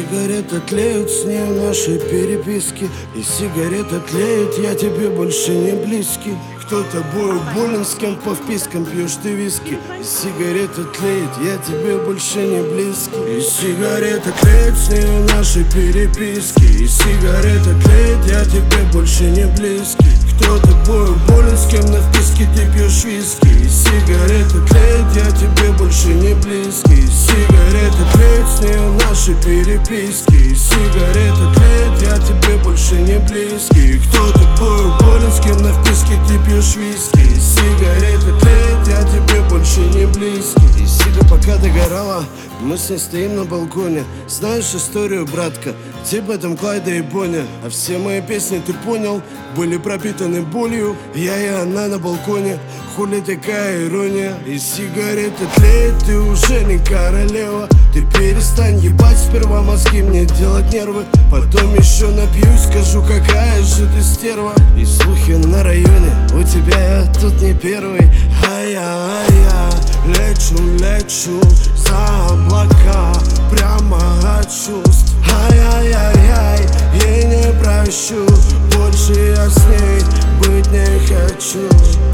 сигарета тлеют, с ней наши переписки. И сигарета тлеет, я тебе больше не близкий. Кто тобою болен, с кем по впискам пьешь ты виски. И сигарета тлеет, я тебе больше не близкий. И сигарета тлеет, с ней наши переписки. И сигарета тлеет, я тебе больше не близкий. Кто тобою болен, с кем на вписке ты пьешь виски. И сигарета тлеет, я тебе больше не близкий. И сигарета тлеет, с ней наши переписки. И сигарета тлеет, я тебе больше не близкий. И кто тобою болен, с кем на вписке ты пьешь виски. И сигарета тлеет, я тебе больше не близкий. И сига пока догорала, мы с ней стоим на балконе. Знаешь историю, братка, типа там Клайда и Боня. А все мои песни, ты понял, были пропитаны болью. Я и она на балконе, хули такая ирония. И сигарета тлеет, ты уже не королева. Ты перестань ебать сперва мозги, мне делать нервы. Потом еще напьюсь, скажу, какая же ты стерва. И слухи на районе, у тебя я тут не первый. А я лечу за облака, прямо от чувств. Ай-яй-яй-яй, ей не прощу, больше я с ней быть не хочу.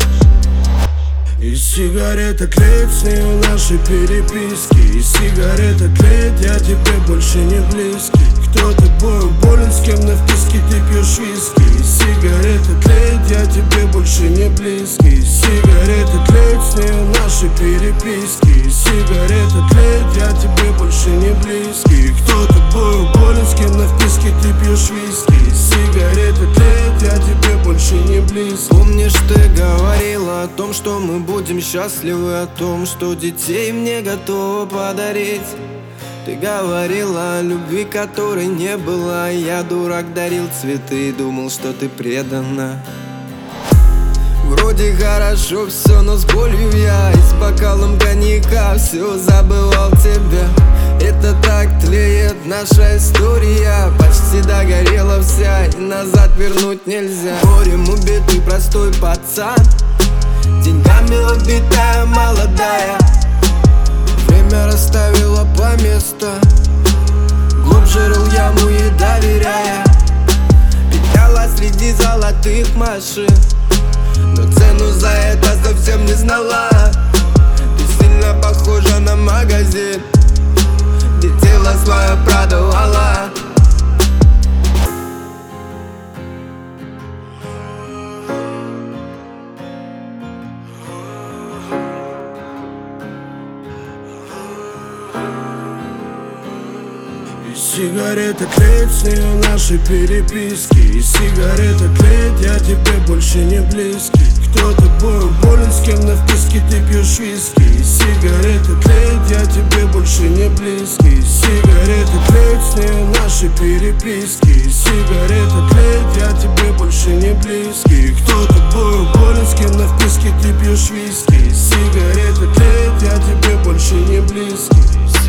И сигарета тлеет, с ней наши переписки. И сигарета тлеет, я тебе больше не близкий. Кто тобою болен, с кем на вписке ты пьешь виски. И сигарета тлеет, я тебе больше не близкий. И сигарета тлеет, с ней наши переписки. И сигарета тлеет, я тебе больше не близкий. И кто тобою болен, с кем на вписке ты пьешь виски. И сигарета тлеет, я тебе больше не близкий. Помнишь, ты говорила о том, что мы будем счастливы, о том, что детей мне готова подарить. Ты говорила о любви, которой не было. Я, дурак, дарил цветы и думал, что ты предана. Вроде хорошо все, но с болью я и с бокалом коньяка все забывал тебя. Это так тлеет наша история, почти догорела вся, и назад вернуть нельзя. Горем убитый простой пацан, деньгами убитая молодая. Время расставило по месту, глубже рыл яму и доверяя. Петляла среди золотых машин, но цену за это совсем не знала. Ты сильно похожа на магазин, где тело свое продавала. И сигарета тлеет, с ней наши переписки. И сигарета тлеет, я тебе больше не близкий. Кто тобою болен, с кем на вписке ты пьешь виски. И сигарета тлеет, я тебе больше не близкий. И сигарета тлеет, с ней наши переписки. И сигарета тлеет, я тебе больше не близкий. И кто тобою болен, с кем на вписке ты пьешь виски. И сигарета тлеет, я тебе больше не близкий.